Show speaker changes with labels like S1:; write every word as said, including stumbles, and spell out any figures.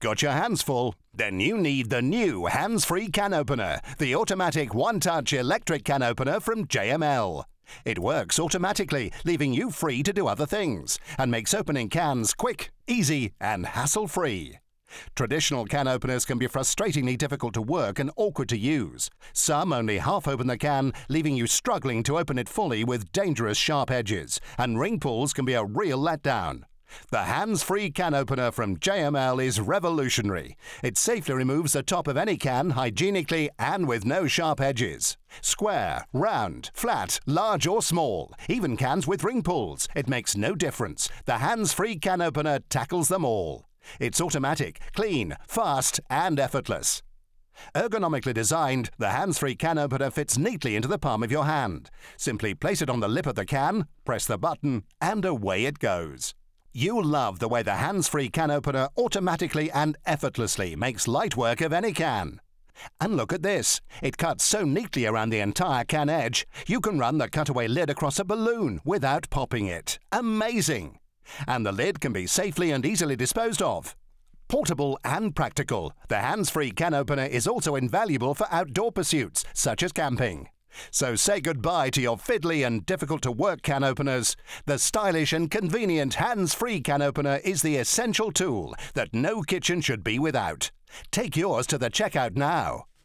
S1: Got your hands full? Then you need the new hands-free can opener, the automatic one-touch electric can opener from J M L. It works automatically, leaving you free to do other things, and makes opening cans quick, easy, and hassle-free. Traditional can openers can be frustratingly difficult to work and awkward to use. Some only half open the can, leaving you struggling to open it fully with dangerous sharp edges, and ring pulls can be a real letdown. The hands-free can opener from J M L is revolutionary. It safely removes the top of any can hygienically and with no sharp edges. Square, round, flat, large or small, even cans with ring pulls, it makes no difference. The hands-free can opener tackles them all. It's automatic, clean, fast and effortless. Ergonomically designed, the hands-free can opener fits neatly into the palm of your hand. Simply place it on the lip of the can, press the button, and away it goes. You'll love the way the hands-free can opener automatically and effortlessly makes light work of any can. And look at this. It cuts so neatly around the entire can edge, you can run the cutaway lid across a balloon without popping it. Amazing! And the lid can be safely and easily disposed of. Portable and practical, the hands-free can opener is also invaluable for outdoor pursuits, such as camping. So say goodbye to your fiddly and difficult-to-work can openers. The stylish and convenient hands-free can opener is the essential tool that no kitchen should be without. Take yours to the checkout now.